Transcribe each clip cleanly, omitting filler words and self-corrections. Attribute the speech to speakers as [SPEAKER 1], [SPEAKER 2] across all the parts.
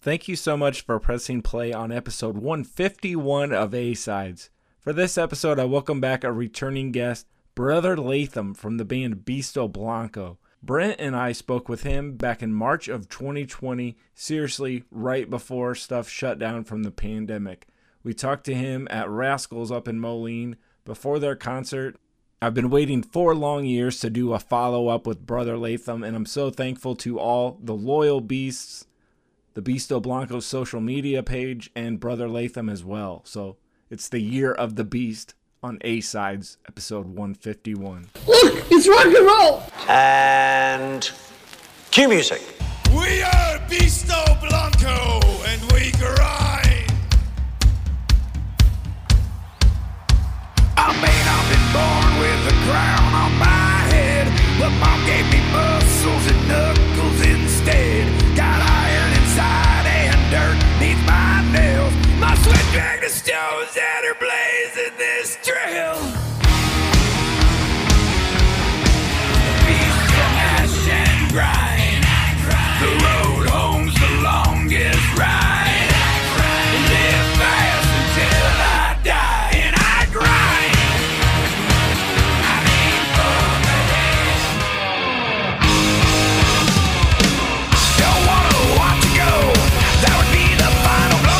[SPEAKER 1] Thank you so much for pressing play on episode 151 of A-Sides. For this episode, I welcome back a returning guest, Brother Latham from the band Beasto Blanco. Brent and I spoke with him back in March of 2020, seriously, right before stuff shut down from the pandemic. We talked to him at Rascals up in Moline before their concert. I've been waiting 4 long years to do a follow-up with Brother Latham, and I'm so thankful to all the loyal beasts, the Beasto Blanco social media page, and Brother Latham as well. So it's the year of the beast on A-Sides, episode 151.
[SPEAKER 2] Look, it's rock and roll!
[SPEAKER 3] And cue music.
[SPEAKER 4] We are Beasto Blanco, and we grind. I mean, I've been born with a crown on my head, but mom gave me muscles and knuckles instead. Got iron inside and dirt neath my nails. My sweat dragged the stones that are blazing this trail. Beast of ash and grind. The road home's the longest ride. Live fast until I die, and I grind. I mean, for the head. Don't wanna watch you go. That would be the final blow.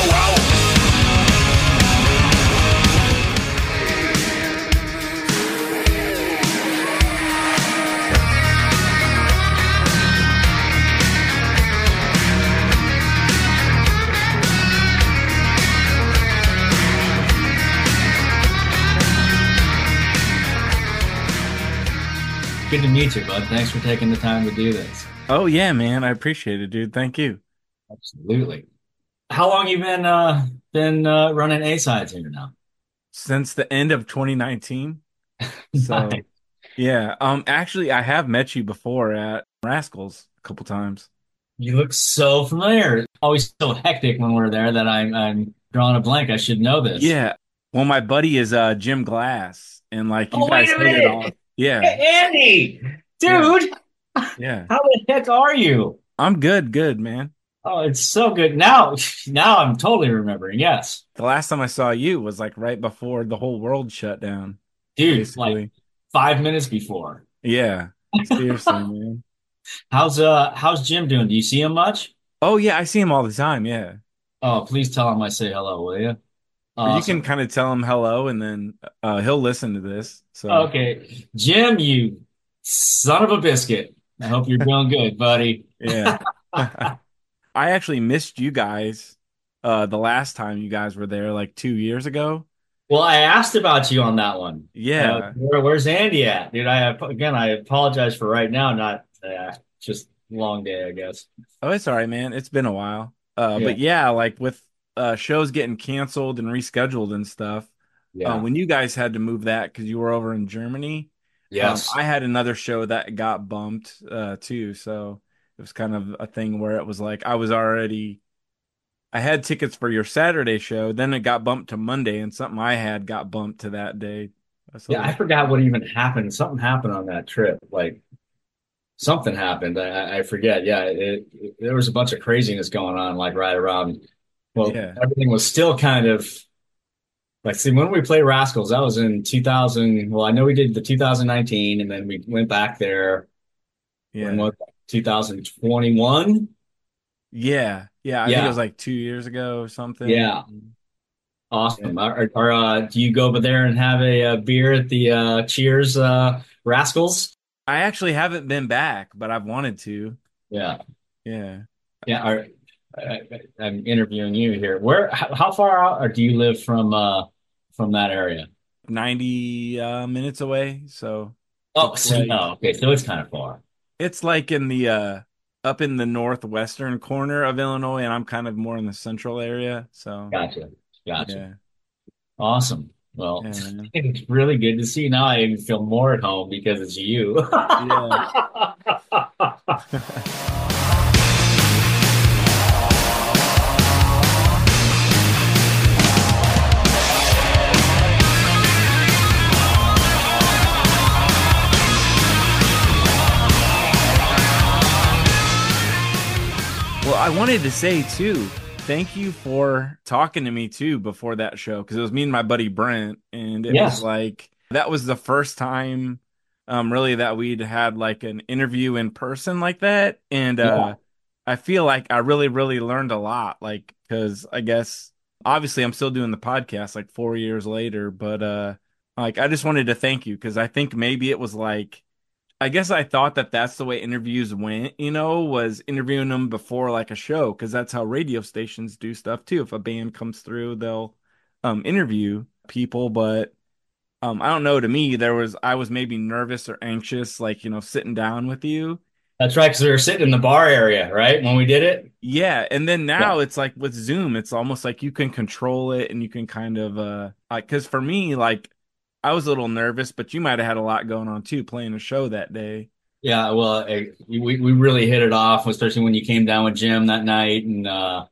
[SPEAKER 5] Good to meet you, bud. Thanks for taking the time to do this.
[SPEAKER 1] Oh, yeah, man. I appreciate it, dude. Thank you.
[SPEAKER 5] Absolutely. How long you been running A-Sides here now?
[SPEAKER 1] Since the end of 2019. So,
[SPEAKER 5] Nice.
[SPEAKER 1] yeah. Actually, I have met you before at Rascals a couple times.
[SPEAKER 5] You look so familiar. Always so hectic when we're there that I'm drawing a blank. I should know this.
[SPEAKER 1] Yeah. Well, my buddy is Jim Glass, and like you
[SPEAKER 5] Oh,
[SPEAKER 1] guys
[SPEAKER 5] wait a
[SPEAKER 1] hit it
[SPEAKER 5] minute.
[SPEAKER 1] off. Yeah.
[SPEAKER 5] Hey, Andy, dude,
[SPEAKER 1] Yeah.
[SPEAKER 5] how the heck are you?
[SPEAKER 1] I'm good, man.
[SPEAKER 5] Oh, it's so good. Now I'm totally remembering. Yes,
[SPEAKER 1] The last time I saw you was like right before the whole world shut down,
[SPEAKER 5] dude,
[SPEAKER 1] basically.
[SPEAKER 5] like 5 minutes before.
[SPEAKER 1] Yeah. Seriously, man.
[SPEAKER 5] How's Jim doing? Do you see him much?
[SPEAKER 1] Oh, yeah. I see him all the time. Yeah.
[SPEAKER 5] Oh, please tell him I say hello, will you?
[SPEAKER 1] Or you
[SPEAKER 5] Awesome.
[SPEAKER 1] can kind of tell him hello, and then he'll listen to this. So,
[SPEAKER 5] Okay, Jim, you son of a biscuit. I hope you're doing good, buddy.
[SPEAKER 1] yeah. I actually missed you guys the last time you guys were there, like 2 years ago.
[SPEAKER 5] Well, I asked about you on that one.
[SPEAKER 1] Yeah.
[SPEAKER 5] Where's Andy at, dude? I apologize for right now, not just long day, I guess.
[SPEAKER 1] Oh, it's all right, man. It's been a while.
[SPEAKER 5] Yeah.
[SPEAKER 1] But yeah, like with shows getting canceled and rescheduled and stuff.
[SPEAKER 5] Yeah.
[SPEAKER 1] When you guys had to move that because you were over in Germany,
[SPEAKER 5] Yes.
[SPEAKER 1] I had another show that got bumped too. So it was kind of a thing where it was like I had tickets for your Saturday show, then it got bumped to Monday, and something I had got bumped to that day. So,
[SPEAKER 5] Yeah, I forgot what even happened. Something happened on that trip. Like something happened. I forget. Yeah, there was a bunch of craziness going on, like right around. Well,
[SPEAKER 1] Yeah.
[SPEAKER 5] everything was still kind of like, see, when we played Rascals, that was in 2000. Well, I know we did the 2019, and then we went back there in
[SPEAKER 1] yeah,
[SPEAKER 5] 2021.
[SPEAKER 1] yeah. I think it
[SPEAKER 5] Yeah,
[SPEAKER 1] was like 2 years ago or something.
[SPEAKER 5] yeah, awesome. Do you go over there and have a beer at the Cheers Rascals?
[SPEAKER 1] I actually haven't been back, but I've wanted to.
[SPEAKER 5] Yeah,
[SPEAKER 1] Yeah.
[SPEAKER 5] yeah. I'm interviewing you here. How far out or do you live from that area?
[SPEAKER 1] 90 minutes away. So
[SPEAKER 5] Oh,
[SPEAKER 1] it's
[SPEAKER 5] so,
[SPEAKER 1] like
[SPEAKER 5] no, okay, so it's kind of far.
[SPEAKER 1] it's like in the up in the northwestern corner of Illinois, and I'm kind of more in the central area. So
[SPEAKER 5] Gotcha, gotcha.
[SPEAKER 1] yeah,
[SPEAKER 5] Awesome. Well,
[SPEAKER 1] yeah, man.
[SPEAKER 5] it's really good to see. Now I even feel more at home because it's you.
[SPEAKER 1] Yeah. Well, I wanted to say too, thank you for talking to me too before that show, because it was me and my buddy Brent, and it was
[SPEAKER 5] Yes.
[SPEAKER 1] like that was the first time really that we'd had like an interview in person like that. And
[SPEAKER 5] Yeah.
[SPEAKER 1] I feel like I really, really learned a lot, like because I guess obviously I'm still doing the podcast like 4 years later, but like I just wanted to thank you because I think maybe it was like I guess I thought that that's the way interviews went, was interviewing them before like a show, because that's how radio stations do stuff too. If a band comes through, they'll interview people. But I don't know. To me, I was maybe nervous or anxious, like sitting down with you.
[SPEAKER 5] That's right, because we were sitting in the bar area, right, when we did it.
[SPEAKER 1] Yeah, and then
[SPEAKER 5] Yeah.
[SPEAKER 1] now it's like with Zoom, it's almost like you can control it and you can kind of like because for me, like I was a little nervous, but you might have had a lot going on too, playing a show that day.
[SPEAKER 5] Yeah, well, we really hit it off, especially when you came down with Jim that night, and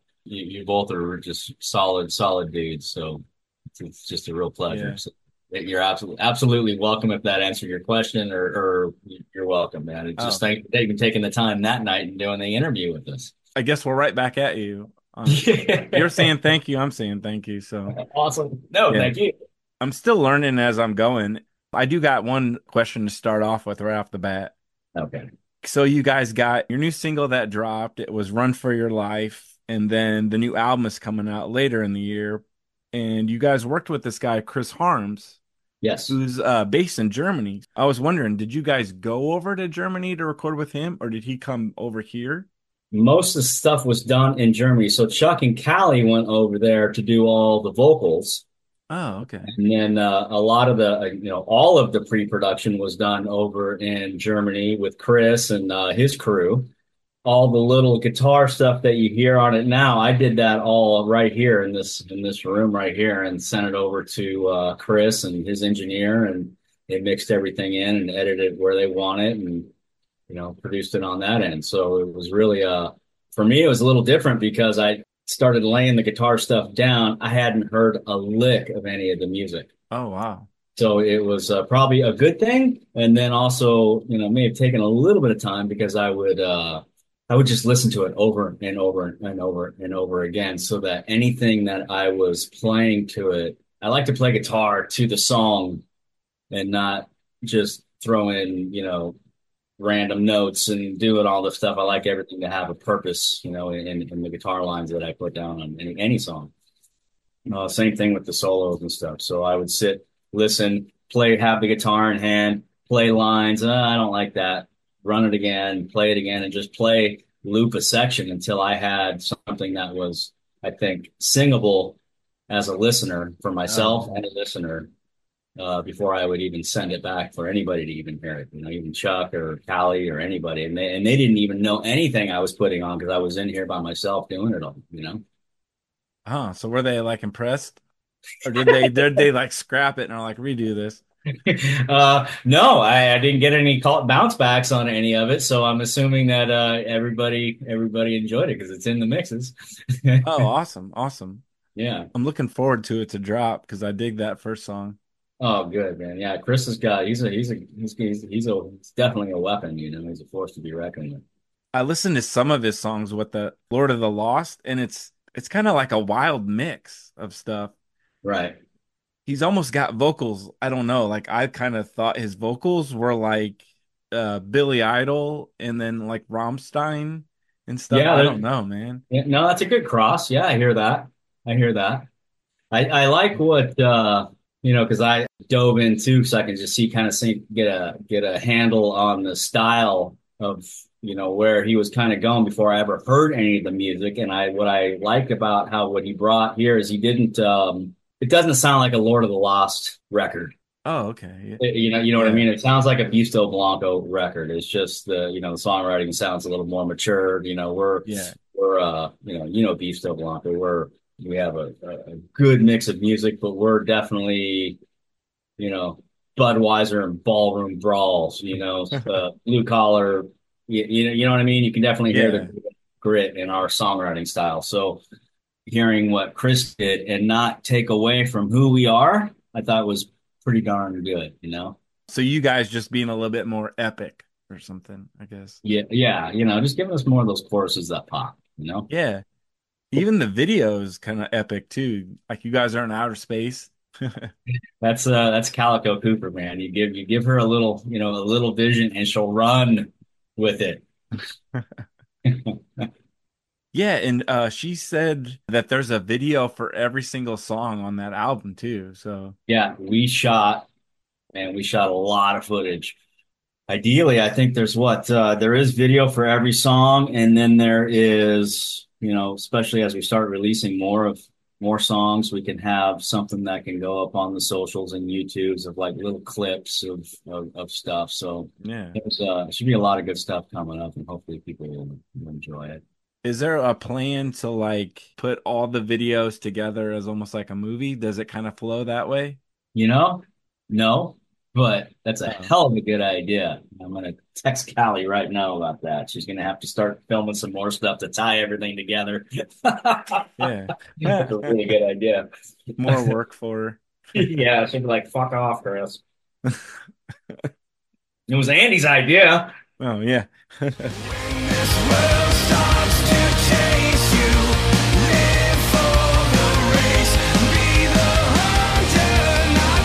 [SPEAKER 5] you both are just solid dudes. So it's just a real pleasure.
[SPEAKER 1] Yeah.
[SPEAKER 5] So you're absolutely welcome if that answered your question, or you're welcome, man. It's just
[SPEAKER 1] Oh,
[SPEAKER 5] thank you for taking the time that night and doing the interview with us.
[SPEAKER 1] I guess we're right back at you. You're saying thank you, I'm saying thank you. So
[SPEAKER 5] Awesome. No,
[SPEAKER 1] yeah,
[SPEAKER 5] thank you.
[SPEAKER 1] I'm still learning as I'm going. I do got one question to start off with right off the bat.
[SPEAKER 5] Okay.
[SPEAKER 1] So you guys got your new single that dropped. It was Run for Your Life. And then the new album is coming out later in the year. And you guys worked with this guy, Chris Harms,
[SPEAKER 5] Yes.
[SPEAKER 1] who's based in Germany. I was wondering, did you guys go over to Germany to record with him, or did he come over here?
[SPEAKER 5] Most of the stuff was done in Germany. So Chuck and Callie went over there to do all the vocals.
[SPEAKER 1] Oh, okay.
[SPEAKER 5] And then a lot of the, all of the pre-production was done over in Germany with Chris and his crew. All the little guitar stuff that you hear on it now, I did that all right here in this room right here, and sent it over to Chris and his engineer, and they mixed everything in and edited it where they want it, and produced it on that end. So it was really for me, it was a little different because I started laying the guitar stuff down. I hadn't heard a lick of any of the music.
[SPEAKER 1] Oh, wow.
[SPEAKER 5] So it was probably a good thing. And then also, may have taken a little bit of time because I would just listen to it over and over and over and over again, so that anything that I was playing to it, I like to play guitar to the song and not just throw in, random notes and doing all this stuff. I like everything to have a purpose, in the guitar lines that I put down on any song. Same thing with the solos and stuff. So I would sit, listen, play, have the guitar in hand, play lines. I don't like that. Run it again, play it again, and just play loop a section until I had something that was, I think, singable as a listener for myself
[SPEAKER 1] Oh,
[SPEAKER 5] and a listener, before I would even send it back for anybody to even hear it. Even Chuck or Callie or anybody, and they didn't even know anything I was putting on because I was in here by myself doing it all.
[SPEAKER 1] huh. So were they like impressed? Or did they like scrap it and are like redo this?
[SPEAKER 5] No, I didn't get any bounce backs on any of it, so I'm assuming that everybody enjoyed it because it's in the mixes.
[SPEAKER 1] Oh, awesome. Awesome.
[SPEAKER 5] Yeah.
[SPEAKER 1] I'm looking forward to it to drop because I dig that first song.
[SPEAKER 5] Oh, good, man. Yeah, Chris has got he's definitely a weapon. He's a force to be reckoned with.
[SPEAKER 1] I listened to some of his songs with the Lord of the Lost, and it's kind of like a wild mix of stuff.
[SPEAKER 5] Right.
[SPEAKER 1] He's almost got vocals. I don't know. Like I kind of thought his vocals were like Billy Idol and then like Rammstein and stuff.
[SPEAKER 5] Yeah,
[SPEAKER 1] I don't know, man.
[SPEAKER 5] yeah, no, that's a good cross. Yeah, I hear that. I hear that. I like what because I dove in too, so I can just get a handle on the style of where he was kind of going before I ever heard any of the music. And what I like about what he brought here is he didn't it doesn't sound like a Lord of the Lost record.
[SPEAKER 1] Oh, okay.
[SPEAKER 5] You know what I
[SPEAKER 1] Yeah.
[SPEAKER 5] mean? It sounds like a Busto Blanco record. It's just the songwriting sounds a little more mature.
[SPEAKER 1] Yeah.
[SPEAKER 5] We're Busto Blanco. We have a good mix of music, but we're definitely, you know, Budweiser and ballroom brawls, blue collar, you know what I mean? You can definitely hear
[SPEAKER 1] Yeah.
[SPEAKER 5] the grit in our songwriting style. So hearing what Chris did and not take away from who we are, I thought was pretty darn good.
[SPEAKER 1] So you guys just being a little bit more epic or something, I guess.
[SPEAKER 5] Yeah, yeah, just giving us more of those choruses that pop. you know?
[SPEAKER 1] Yeah. Even the video is kind of epic too. Like you guys are in outer space.
[SPEAKER 5] That's Calico Cooper, man. You give her a little, you know, a little vision and she'll run with it.
[SPEAKER 1] Yeah, and she said that there's a video for every single song on that album too. So
[SPEAKER 5] Yeah, we shot a lot of footage. Ideally, I think there's there is video for every song, and then there is, you know, especially as we start releasing more songs, we can have something that can go up on the socials and YouTubes of like little clips of stuff. So
[SPEAKER 1] yeah.
[SPEAKER 5] there should be a lot of good stuff coming up, and hopefully people will enjoy it.
[SPEAKER 1] Is there a plan to like put all the videos together as almost like a movie? Does it kind of flow that way?
[SPEAKER 5] You know? No, but that's a
[SPEAKER 1] Oh,
[SPEAKER 5] hell of a good idea. I'm gonna text Callie right now about that. She's gonna have to start filming some more stuff to tie everything together.
[SPEAKER 1] yeah.
[SPEAKER 5] That's a really good idea.
[SPEAKER 1] More work for
[SPEAKER 5] Yeah, she'd be like, fuck off, Chris. It was Andy's idea.
[SPEAKER 1] her. Oh, yeah.
[SPEAKER 4] This world starts to chase you. Live for the race. Be the hunter, not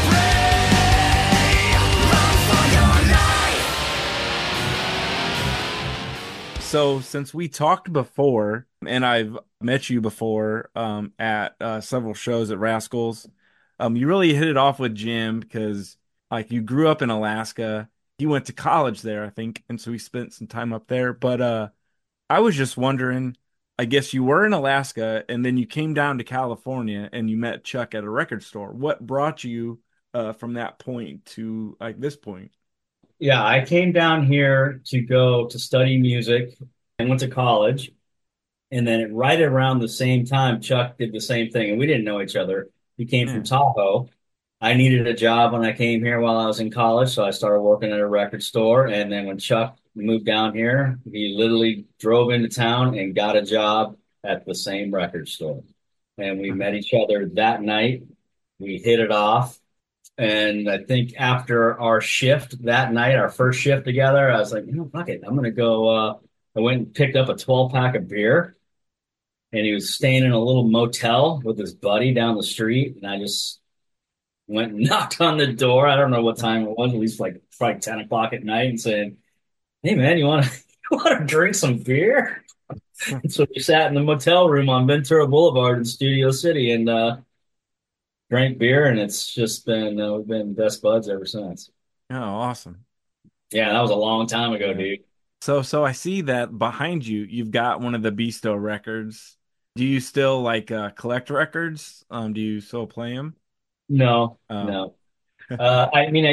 [SPEAKER 4] prey. Run for your life.
[SPEAKER 1] So since we talked before, and I've met you before at several shows at Rascals, you really hit it off with Jim because like you grew up in Alaska. He went to college there, I think, and so he spent some time up there. But I was just wondering, I guess you were in Alaska and then you came down to California and you met Chuck at a record store. What brought you from that point to like this point?
[SPEAKER 5] Yeah, I came down here to go to study music and went to college. And then right around the same time, Chuck did the same thing. And we didn't know each other. He came from
[SPEAKER 1] Yeah.
[SPEAKER 5] Tahoe. I needed a job when I came here while I was in college. So I started working at a record store. And then when Chuck moved down here, he literally drove into town and got a job at the same record store. And we met each other that night. We hit it off. And I think after our shift that night, our first shift together, I was like, you know, fuck it. I'm going to go. I went and picked up a 12 pack of beer and he was staying in a little motel with his buddy down the street. And I just went and knocked on the door. I don't know what time it was, at least like probably 10 o'clock at night, and said, hey, man, you want to you want to drink some beer? And so we sat in the motel room on Ventura Boulevard in Studio City and drank beer. And it's just been, we've been best buds ever since.
[SPEAKER 1] Oh, awesome.
[SPEAKER 5] Yeah, that was a long time ago,
[SPEAKER 1] Yeah.
[SPEAKER 5] dude.
[SPEAKER 1] So I see that behind you, you've got one of the Beasto records. Do you still like collect records? Do you still play them?
[SPEAKER 5] No,
[SPEAKER 1] Oh,
[SPEAKER 5] no. I mean,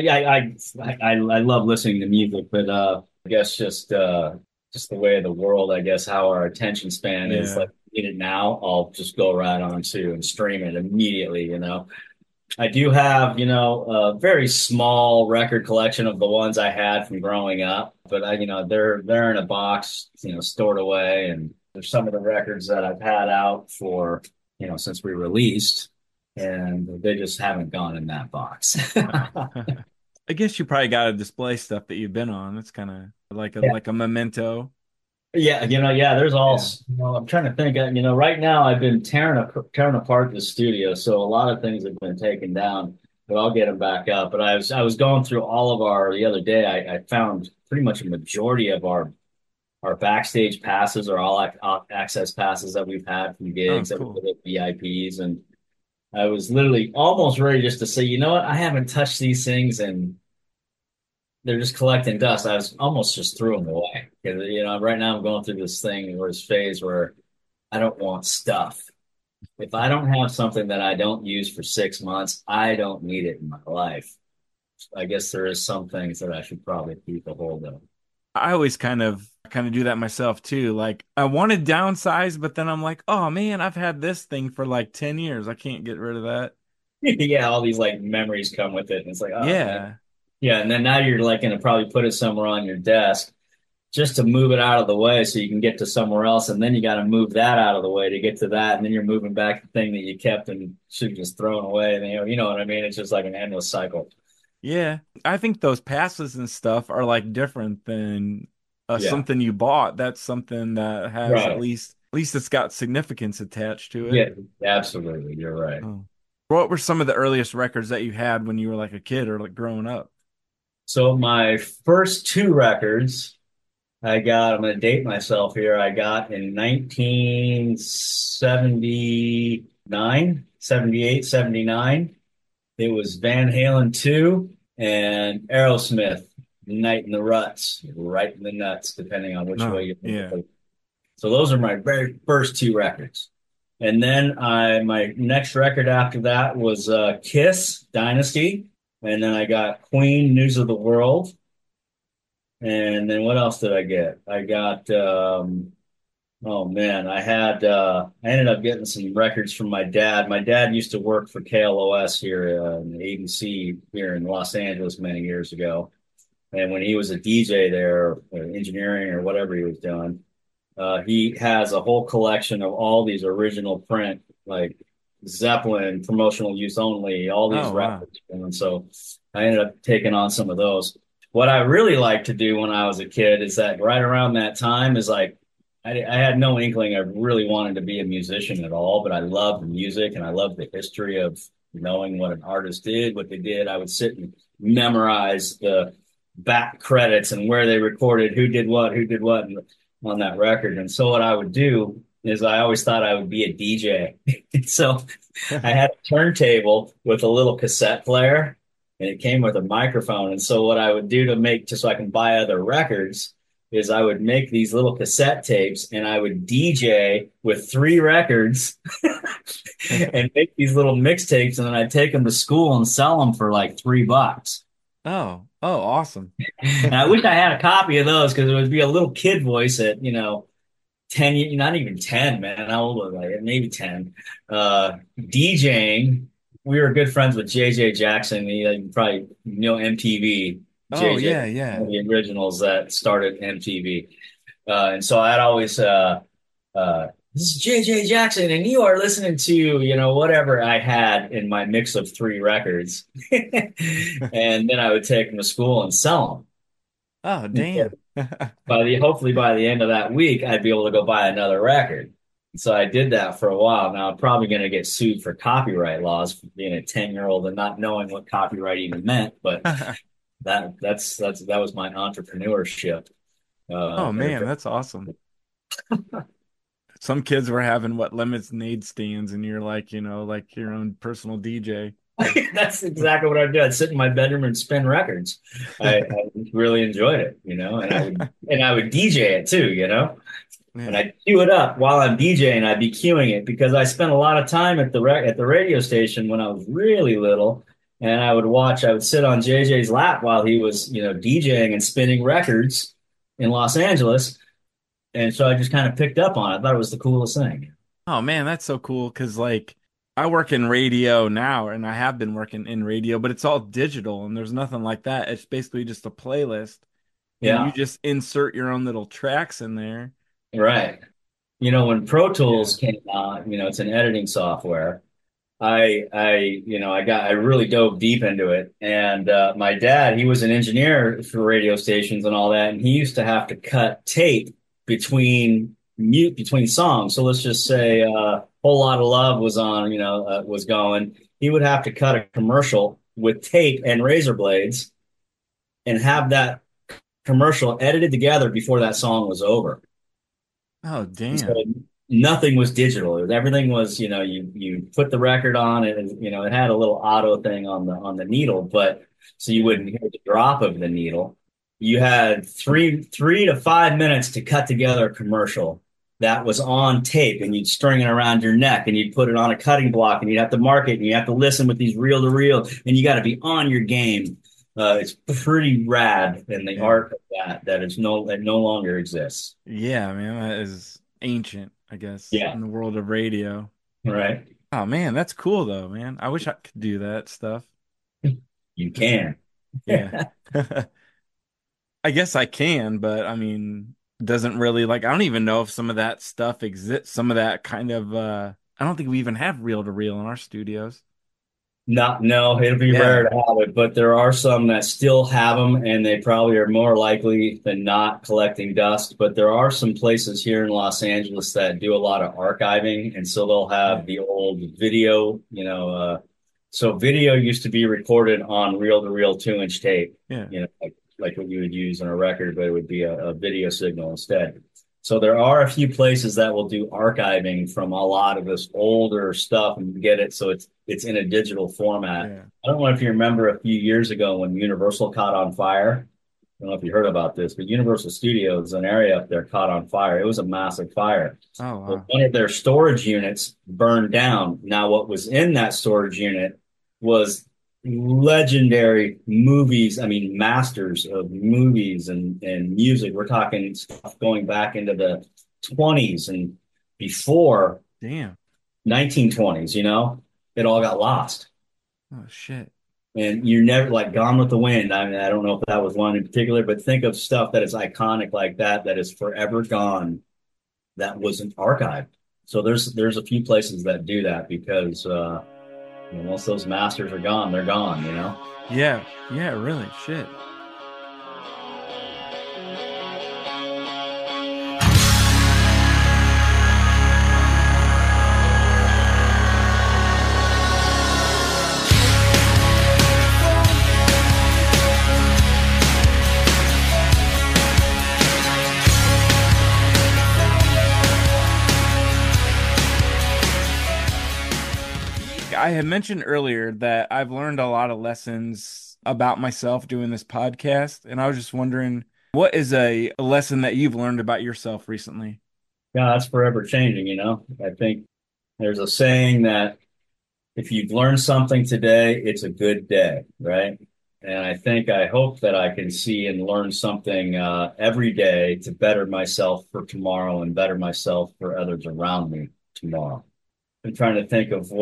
[SPEAKER 5] I love listening to music, but I guess just the way of the world, I guess how our attention span is.
[SPEAKER 1] yeah.
[SPEAKER 5] Like, need it now, I'll just go right on to and stream it immediately. You know, I do have, you know, a very small record collection of the ones I had from growing up, but you know, they're in a box, you know, stored away, and there's some of the records that I've had out for, you know, since we released, and they just haven't gone in that box.
[SPEAKER 1] I guess you probably got to display stuff that you've been on. It's kind of
[SPEAKER 5] Yeah.
[SPEAKER 1] like a memento.
[SPEAKER 5] Yeah, you know, yeah, there's all,
[SPEAKER 1] Yeah.
[SPEAKER 5] you know, I'm trying to think, you know, right now I've been tearing apart the studio, so a lot of things have been taken down, but I'll get them back up. But I was going through all of the other day, I found pretty much a majority of our backstage passes or all access passes that we've had from
[SPEAKER 1] Oh,
[SPEAKER 5] gigs that we
[SPEAKER 1] cool.
[SPEAKER 5] did at VIPs. And I was literally almost ready just to say, you know what, I haven't touched these things and they're just collecting dust. I was almost just threw them away because, you know, right now I'm going through this thing or this phase where I don't want stuff. If I don't have something that I don't use for 6 months, I don't need it in my life. I guess there is some things that I should probably keep a hold of.
[SPEAKER 1] I always kind of do that myself too. Like I want to downsize, but then I'm like, oh man, I've had this thing for like 10 years. I can't get rid of that.
[SPEAKER 5] Yeah, all these like memories come with it. And it's like, oh man.
[SPEAKER 1] Yeah.
[SPEAKER 5] Yeah, and then now you're like going to probably put it somewhere on your desk just to move it out of the way so you can get to somewhere else. And then you got to move that out of the way to get to that. And then you're moving back the thing that you kept and should have just thrown away. And you know what I mean? It's just like an endless cycle.
[SPEAKER 1] Yeah. I think those passes and stuff are like different than
[SPEAKER 5] Yeah.
[SPEAKER 1] something you bought. That's something that has at
[SPEAKER 5] Right.
[SPEAKER 1] least At least it's got significance attached to it.
[SPEAKER 5] Yeah, absolutely. You're right.
[SPEAKER 1] Oh. What were some of the earliest records that you had when you were like a kid or like growing up?
[SPEAKER 5] So my first two records I got, I'm going to date myself here. I got in 1979, 78, 79. It was Van Halen 2 and Aerosmith, Night in the Ruts, right in the nuts, depending on which way
[SPEAKER 1] No,
[SPEAKER 5] you look at
[SPEAKER 1] yeah.
[SPEAKER 5] it. So those are my very first two records. And then my next record after that was Kiss, Dynasty. And then I got Queen, News of the World. And then what else did I get? I got oh man, I ended up getting some records from my dad. My dad used to work for KLOS here in the ABC here in Los Angeles many years ago. And when he was a DJ there, or engineering or whatever he was doing, he has a whole collection of all these original print, like Zeppelin, promotional use only, all these
[SPEAKER 1] Oh, wow.
[SPEAKER 5] records. And so I ended up taking on some of those. What I really liked to do when I was a kid is that right around that time is like, I had no inkling I really wanted to be a musician at all, but I loved music and I loved the history of knowing what an artist did, what they did. I would sit and memorize the back credits and where they recorded, who did what on that record. And so what I would do is I always thought I would be a DJ. So I had a turntable with a little cassette player and it came with a microphone. And so what I would do to make just so I can buy other records is I would make these little cassette tapes and I would DJ with three records and make these little mixtapes and then I'd take them to school and sell them for like $3.
[SPEAKER 1] Oh, awesome.
[SPEAKER 5] And I wish I had a copy of those because it would be a little kid voice at, 10, not even 10, man. How old was I? Maybe 10. DJing. We were good friends with JJ Jackson. You probably know MTV.
[SPEAKER 1] Oh,
[SPEAKER 5] JJ,
[SPEAKER 1] yeah,
[SPEAKER 5] one
[SPEAKER 1] yeah.
[SPEAKER 5] of the originals that started MTV. And so I'd always, this is JJ Jackson, and you are listening to, whatever I had in my mix of three records. And then I would take them to school and sell
[SPEAKER 1] Oh,
[SPEAKER 5] them.
[SPEAKER 1] damn.
[SPEAKER 5] Hopefully by the end of that week, I'd be able to go buy another record. So I did that for a while. Now I'm probably going to get sued for copyright laws for being a 10-year-old and not knowing what copyright even meant. But that was my entrepreneurship.
[SPEAKER 1] Oh, man, that's awesome. Some kids were having what lemonade stands, and you're like, like your own personal DJ.
[SPEAKER 5] That's exactly what I did. I'd sit in my bedroom and spin records. I really enjoyed it, and I would DJ it too, and
[SPEAKER 1] Yeah.
[SPEAKER 5] I cue it up while I'm DJing. I'd be queuing it because I spent a lot of time at the radio station when I was really little, and I would sit on JJ's lap while he was, DJing and spinning records in Los Angeles, and so I just kind of picked up on it. I thought it was the coolest thing.
[SPEAKER 1] Oh, man, that's so cool because, like, I work in radio now, and I have been working in radio, but it's all digital, and there's nothing like that. It's basically just a playlist, and you
[SPEAKER 5] Yeah,
[SPEAKER 1] just insert your own little tracks in there.
[SPEAKER 5] right. When Pro
[SPEAKER 1] Yeah.
[SPEAKER 5] Tools came out, it's an editing software. I really dove deep into it. And my dad, he was an engineer for radio stations and all that, and he used to have to cut tape between songs. So let's just say "Whole Lot of Love" was on, was going. He would have to cut a commercial with tape and razor blades and have that commercial edited together before that song was over.
[SPEAKER 1] Oh,
[SPEAKER 5] And so
[SPEAKER 1] damn.
[SPEAKER 5] nothing was digital. Everything was, you put the record on it and, it had a little auto thing on the needle, but so you wouldn't hear the drop of the needle. You had three to 5 minutes to cut together a commercial that was on tape and you'd string it around your neck and you'd put it on a cutting block and you'd have to mark it and you have to listen with these reel to reel and you got to be on your game. It's pretty rad in the
[SPEAKER 1] Yeah.
[SPEAKER 5] art of that no longer exists.
[SPEAKER 1] Yeah, man, that is ancient, I guess,
[SPEAKER 5] Yeah,
[SPEAKER 1] in the world of radio.
[SPEAKER 5] right.
[SPEAKER 1] Oh, man, that's cool, though, man. I wish I could do that stuff.
[SPEAKER 5] You can.
[SPEAKER 1] Yeah. I guess I can, but I mean, doesn't really like I don't even know if some of that stuff exists. Some of that kind of I don't think we even have reel to reel in our studios.
[SPEAKER 5] Not, no, it'll be rare
[SPEAKER 1] Yeah.
[SPEAKER 5] to have it, but there are some that still have them, and they probably are more likely than not collecting dust. But there are some places here in Los Angeles that do a lot of archiving, and so they'll
[SPEAKER 1] Yeah.
[SPEAKER 5] have the old video, so video used to be recorded on reel-to-reel 2-inch tape,
[SPEAKER 1] Yeah.
[SPEAKER 5] like what you would use on a record, but it would be a video signal instead. So there are a few places that will do archiving from a lot of this older stuff and get it so it's in a digital format.
[SPEAKER 1] Yeah.
[SPEAKER 5] I don't know if you remember a few years ago when Universal caught on fire. I don't know if you heard about this, but Universal Studios, an area up there, caught on fire. It was a massive fire.
[SPEAKER 1] Oh,
[SPEAKER 5] Well,
[SPEAKER 1] wow.
[SPEAKER 5] one of their storage units burned down. Now, what was in that storage unit was legendary movies. I mean, masters of movies and music. We're talking stuff going back into the 20s and before
[SPEAKER 1] Damn.
[SPEAKER 5] 1920s, it all got lost.
[SPEAKER 1] Oh, shit.
[SPEAKER 5] And you're never like Gone with the Wind. I mean, I don't know if that was one in particular, but think of stuff that is iconic like that is forever gone, that wasn't archived. So there's a few places that do that because once those masters are gone, they're gone.
[SPEAKER 1] Yeah. Yeah, really. Shit. I had mentioned earlier that I've learned a lot of lessons about myself doing this podcast, and I was just wondering, what is a lesson that you've learned about yourself recently?
[SPEAKER 5] Yeah, that's forever changing. I think there's a saying that if you've learned something today, it's a good day, right? And I hope that I can see and learn something every day to better myself for tomorrow and better myself for others around me tomorrow. I'm trying to think of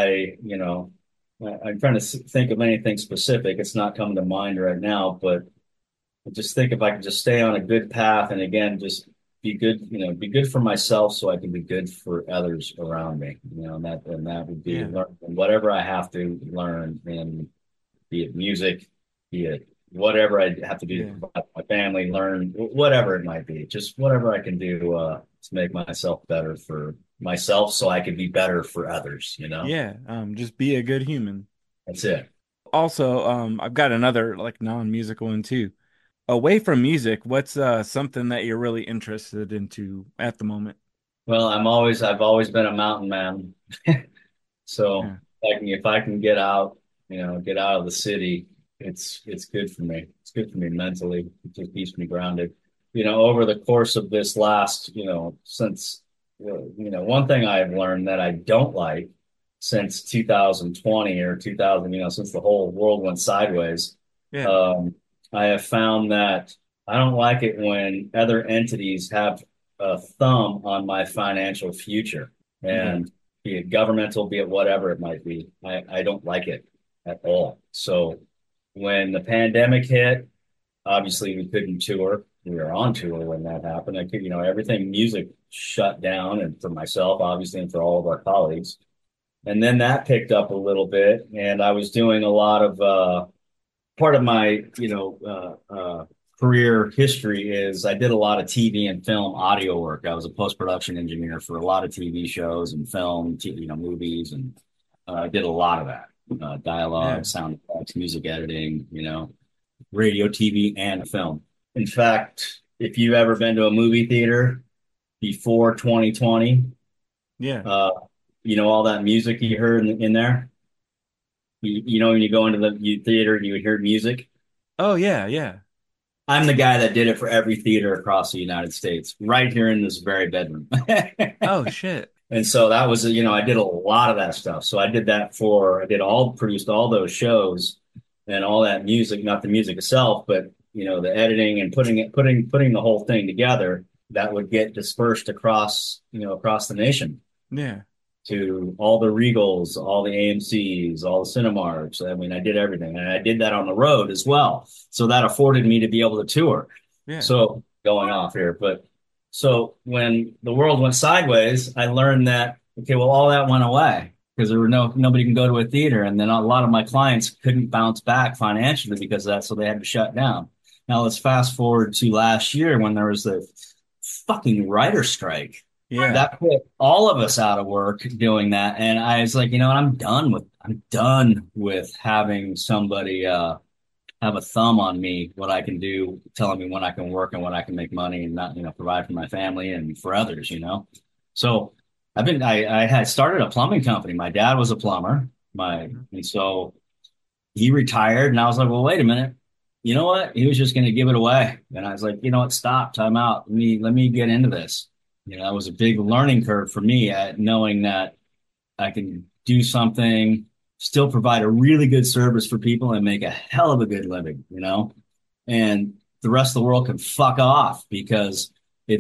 [SPEAKER 5] I'm trying to think of anything specific. It's not coming to mind right now, but I just think if I can just stay on a good path and again, just be good for myself so I can be good for others around me, and that would be
[SPEAKER 1] Yeah.
[SPEAKER 5] learn whatever I have to learn, and be it music, be it whatever I have to do to
[SPEAKER 1] Yeah.
[SPEAKER 5] provide my family, learn whatever it might be, just whatever I can do to make myself better for myself so I can be better for others.
[SPEAKER 1] Yeah. Just be a good human.
[SPEAKER 5] That's it.
[SPEAKER 1] Also, I've got another like non-musical one too. Away from music, what's something that you're really interested into at the moment?
[SPEAKER 5] Well, I've always been a mountain man. So
[SPEAKER 1] Yeah.
[SPEAKER 5] if I can get out, get out of the city, it's good for me. It's good for me mentally. It just keeps me grounded. Over the course of this last, since one thing I've learned that I don't like since 2020 or 2000, since the whole world went sideways,
[SPEAKER 1] Yeah.
[SPEAKER 5] um, I have found that I don't like it when other entities have a thumb on my financial future.
[SPEAKER 1] Yeah.
[SPEAKER 5] And be it governmental, be it whatever it might be. I don't like it at all. So when the pandemic hit, obviously we couldn't tour. We were on tour when that happened. Everything music shut down, and for myself, obviously, and for all of our colleagues. And then that picked up a little bit, and I was doing a lot of part of my, career history is I did a lot of TV and film audio work. I was a post-production engineer for a lot of TV shows and film, movies, and I did a lot of that.
[SPEAKER 1] Yeah.
[SPEAKER 5] Dialogue, sound effects, music editing, radio, TV, and film. In fact, if you've ever been to a movie theater before 2020,
[SPEAKER 1] Yeah.
[SPEAKER 5] all that music you heard in there. When you go into the theater and you would hear music.
[SPEAKER 1] Oh, yeah. Yeah.
[SPEAKER 5] I'm the guy that did it for every theater across the United States, right here in this very bedroom.
[SPEAKER 1] Oh, shit.
[SPEAKER 5] And so that was, I did a lot of that stuff. So produced all those shows and all that music, not the music itself, but, the editing and putting the whole thing together that would get dispersed across the nation
[SPEAKER 1] Yeah.
[SPEAKER 5] to all the Regals, all the AMCs, all the Cinemarks. I mean, I did everything. And I did that on the road as well. So that afforded me to be able to tour.
[SPEAKER 1] Yeah.
[SPEAKER 5] So going off here, but so when the world went sideways, I learned that, okay, well, all that went away. because there were nobody can go to a theater, and then a lot of my clients couldn't bounce back financially because of that, so they had to shut down. Now let's fast forward to last year when there was the fucking writer strike.
[SPEAKER 1] Yeah.
[SPEAKER 5] That put all of us out of work doing that, and I was like, you know what, I'm done with having somebody have a thumb on me, what I can do, telling me when I can work and when I can make money and not, provide for my family and for others. So I had started a plumbing company. My dad was a plumber. And so he retired, and I was like, well, wait a minute. You know what? He was just going to give it away. And I was like, you know what? Stop, time out. Let me get into this. That was a big learning curve for me at knowing that I can do something, still provide a really good service for people and make a hell of a good living. And the rest of the world can fuck off because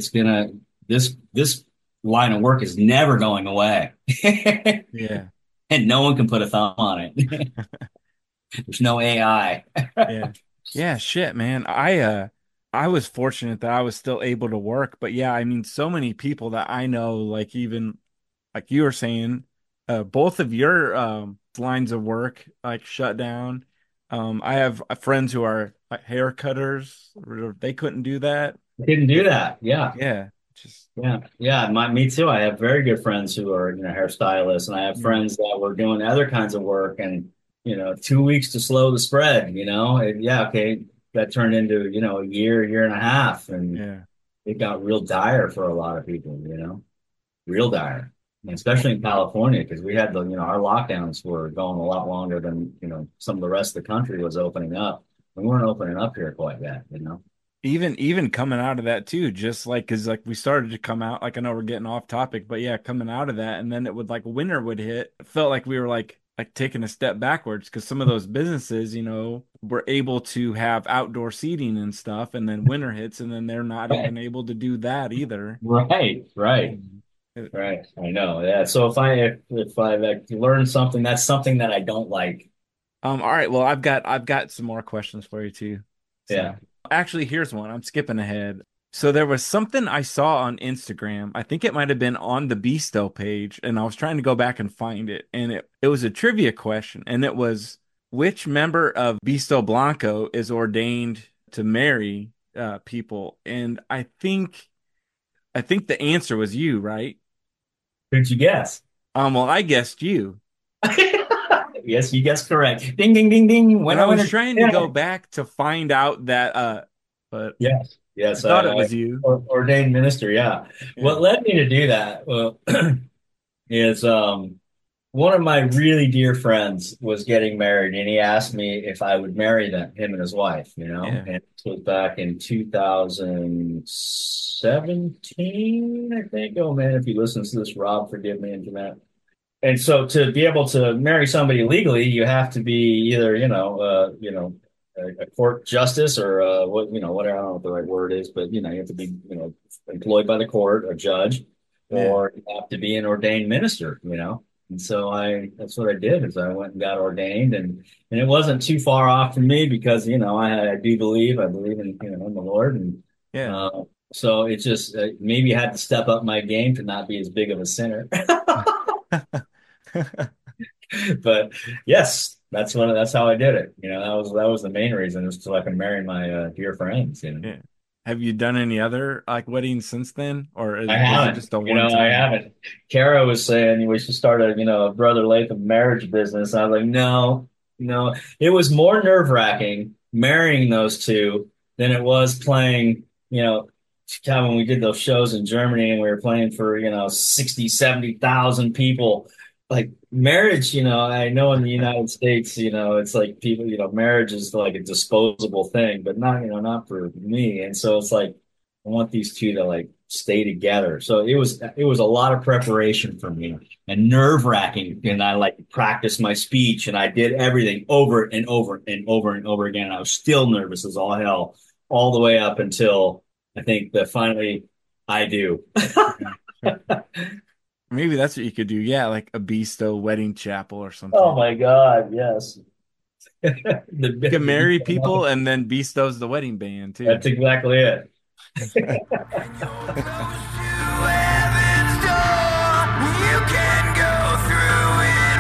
[SPEAKER 5] this line of work is never going away.
[SPEAKER 1] Yeah.
[SPEAKER 5] And no one can put a thumb on it. There's no AI.
[SPEAKER 1] Yeah. Yeah, shit, man. I was fortunate that I was still able to work, but yeah, I mean so many people that I know, like even like you were saying, both of your lines of work like shut down. I have friends who are like hair cutters, they couldn't do that.
[SPEAKER 5] Didn't do that. Yeah.
[SPEAKER 1] Yeah. Just
[SPEAKER 5] Yeah. Yeah. Me too. I have very good friends who are, hairstylists, and I have
[SPEAKER 1] yeah.
[SPEAKER 5] friends that were doing other kinds of work, and, 2 weeks to slow the spread. Yeah. Okay. That turned into, a year and a half, and
[SPEAKER 1] Yeah.
[SPEAKER 5] it got real dire for a lot of people. Real dire, and especially in California, because we had our lockdowns were going a lot longer than, some of the rest of the country was opening up. We weren't opening up here quite yet.
[SPEAKER 1] Even coming out of that too, just like because like we started to come out, like I know we're getting off topic, but yeah, coming out of that, and then it would like winter would hit. It felt like we were like taking a step backwards because some of those businesses, were able to have outdoor seating and stuff, and then winter hits, and then they're not even able to do that either.
[SPEAKER 5] Right, right. Right. I know. Yeah. So if I like learn something, that's something that I don't like.
[SPEAKER 1] All right. Well, I've got some more questions for you too. So,
[SPEAKER 5] Yeah.
[SPEAKER 1] actually, here's one. I'm skipping ahead. So there was something I saw on Instagram. I think it might have been on the Beasto page, and I was trying to go back and find it. And it was a trivia question, and it was which member of Beasto Blanco is ordained to marry people? And I think the answer was you, right?
[SPEAKER 5] Who'd you guess?
[SPEAKER 1] Well, I guessed you.
[SPEAKER 5] Yes, you guessed correct. Ding, ding, ding, ding.
[SPEAKER 1] And I was trying to go back to find out that, but
[SPEAKER 5] Yes,
[SPEAKER 1] I
[SPEAKER 5] yes.
[SPEAKER 1] thought it was you.
[SPEAKER 5] Ordained minister. Yeah.
[SPEAKER 1] Yeah.
[SPEAKER 5] What led me to do that is one of my really dear friends was getting married, and he asked me if I would marry him and his wife.
[SPEAKER 1] Yeah.
[SPEAKER 5] And this was back in 2017, I think. Oh man, if he listens to this, Rob, forgive me, and Jeanette. And so to be able to marry somebody legally, you have to be either, a court justice or whatever, I don't know what the right word is, but you have to be, employed by the court, a judge,
[SPEAKER 1] Yeah.
[SPEAKER 5] or you have to be an ordained minister. And so that's what I did is I went and got ordained, and it wasn't too far off from me because, I believe in, in the Lord. And
[SPEAKER 1] Yeah.
[SPEAKER 5] so it just maybe had to step up my game to not be as big of a sinner. But yes, that's how I did it. That was the main reason, is so I can marry my dear friends.
[SPEAKER 1] Yeah. Have you done any other like weddings since then, or
[SPEAKER 5] I
[SPEAKER 1] was
[SPEAKER 5] haven't.
[SPEAKER 1] it just a one time?
[SPEAKER 5] I haven't. Kara was saying we should start a Brother Latham marriage business. I was like, no, no. It was more nerve-wracking marrying those two than it was playing, when we did those shows in Germany and we were playing for, 60, 70,000 people. Like marriage, I know in the United States, it's like people, marriage is like a disposable thing, but not for me. And so it's like, I want these two to like stay together. So it was a lot of preparation for me and nerve wracking. And I like practiced my speech and I did everything over and over and over and over again. And I was still nervous as all hell all the way up until I think that finally I do.
[SPEAKER 1] Maybe that's what you could do. Yeah, like a Beasto wedding chapel or something.
[SPEAKER 5] Oh my God, yes.
[SPEAKER 1] You can marry people and then Beasto's the wedding band too.
[SPEAKER 5] That's exactly it.
[SPEAKER 4] You can go through it.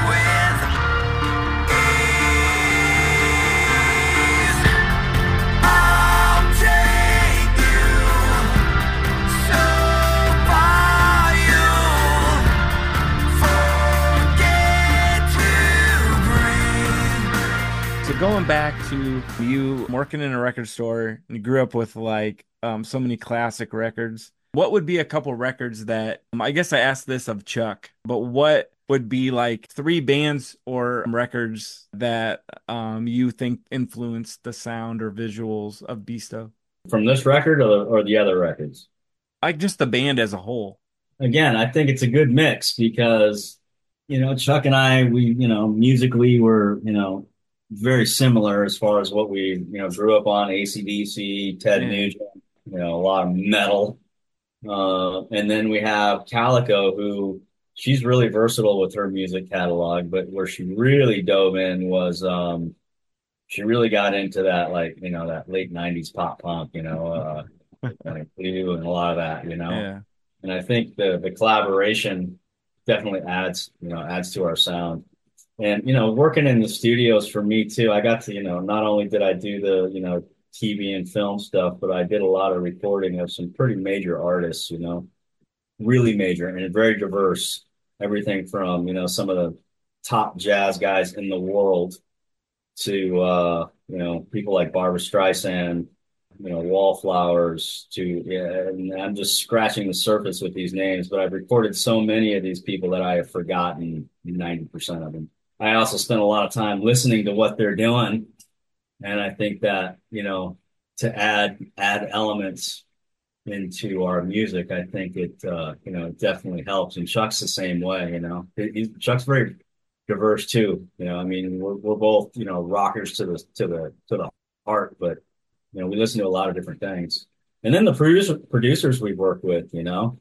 [SPEAKER 1] Going back to you working in a record store and you grew up with like so many classic records, what would be a couple records that I guess I asked this of Chuck, but what would be like three bands or records that you think influenced the sound or visuals of Beasto?
[SPEAKER 5] From this record or the other records?
[SPEAKER 1] Like just the band as a whole.
[SPEAKER 5] Again, I think it's a good mix because, Chuck and I, musically were, very similar as far as what we, grew up on, AC/DC, Ted
[SPEAKER 1] Yeah.
[SPEAKER 5] Nugent, a lot of metal. And then we have Calico, who she's really versatile with her music catalog, but where she really dove in was, she really got into that, like, that late 90s pop punk, like Blue and a lot of that,
[SPEAKER 1] Yeah.
[SPEAKER 5] And I think the collaboration definitely adds to our sound. And, working in the studios for me too, I got to, not only did I do the, TV and film stuff, but I did a lot of recording of some pretty major artists, really major and very diverse. Everything from, some of the top jazz guys in the world to, people like Barbra Streisand, Wallflowers to, yeah, and I'm just scratching the surface with these names, but I've recorded so many of these people that I have forgotten 90% of them. I also spent a lot of time listening to what they're doing. And I think that, to add elements into our music, I think it, it definitely helps. And Chuck's the same way, Chuck's very diverse too. I mean, we're both, rockers to the heart, but we listen to a lot of different things. And then the producers we work with,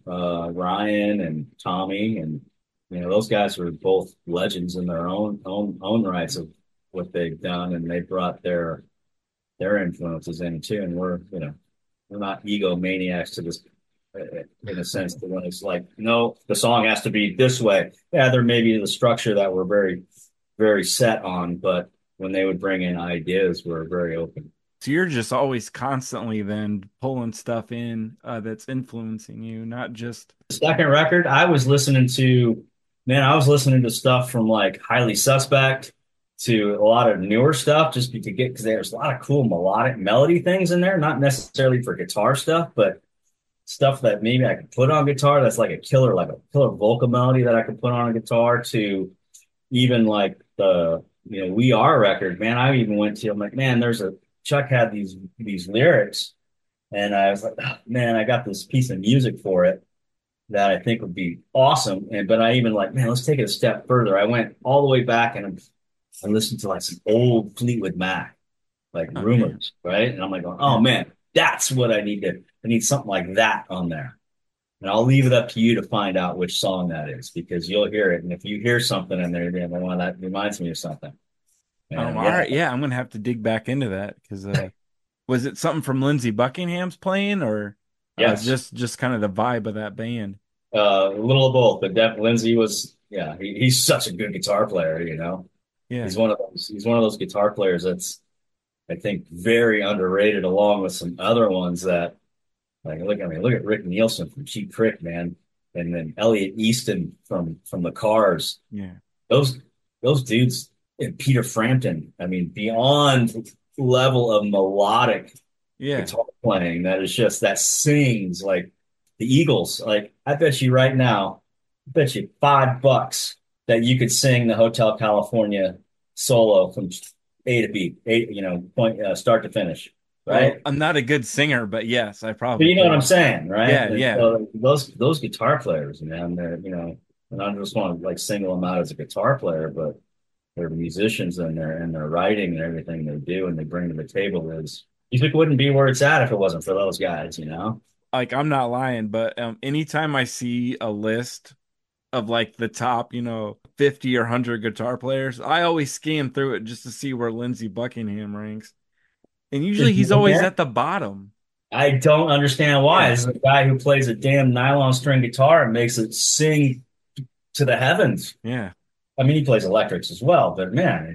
[SPEAKER 5] Ryan and Tommy, and those guys are both legends in their own rights of what they've done, and they brought their influences in too. And we're not egomaniacs to this, in a sense that when it's like, no, the song has to be this way. Yeah, there may be the structure that we're very, very set on, but when they would bring in ideas, we're very open.
[SPEAKER 1] So you're just always constantly then pulling stuff in that's influencing you, not just.
[SPEAKER 5] The second record, I was listening to stuff from like Highly Suspect to a lot of newer stuff just because there's a lot of cool melodic melody things in there, not necessarily for guitar stuff, but stuff that maybe I could put on guitar that's like a killer vocal melody that I could put on a guitar, to even like the, We Are record, man. I even went to, I'm like, man, Chuck had these lyrics, and I was like, oh, man, I got this piece of music for it that I think would be awesome. But I even like, man, let's take it a step further. I went all the way back and I listened to like some old Fleetwood Mac, like Rumors, right? And I'm like, oh man, that's what I need I need something like that on there. And I'll leave it up to you to find out which song that is, because you'll hear it. And if you hear something in there, then well, that reminds me of something.
[SPEAKER 1] All right, yeah, I'm gonna have to dig back into that because was it something from Lindsey Buckingham's playing, or
[SPEAKER 5] yes,
[SPEAKER 1] just kind of the vibe of that band?
[SPEAKER 5] A little of both, but Lindsey was, yeah, he's such a good guitar player,
[SPEAKER 1] Yeah,
[SPEAKER 5] he's one of those guitar players that's, I think, very underrated, along with some other ones that, like, look at Rick Nielsen from Cheap Trick, man, and then Elliot Easton from the Cars.
[SPEAKER 1] yeah,
[SPEAKER 5] Those dudes. And Peter Frampton, I mean, beyond level of melodic guitar playing that sings like the Eagles. Like, I bet you right now, $5 that you could sing the Hotel California solo from A to B, start to finish. Right.
[SPEAKER 1] Well, I'm not a good singer, but yes, I probably.
[SPEAKER 5] But you know what I'm saying, right?
[SPEAKER 1] Yeah, yeah.
[SPEAKER 5] So those guitar players, man, they're, and I just want to like single them out as a guitar player, but they're musicians, and their writing and everything they do and they bring to the table is, music wouldn't be where it's at if it wasn't for those guys,
[SPEAKER 1] Like, I'm not lying, but anytime I see a list of like the top, 50 or 100 guitar players, I always scan through it just to see where Lindsey Buckingham ranks. And usually he's always at the bottom.
[SPEAKER 5] I don't understand why. This is a guy who plays a damn nylon string guitar and makes it sing to the heavens.
[SPEAKER 1] Yeah.
[SPEAKER 5] I mean, he plays electrics as well, but man,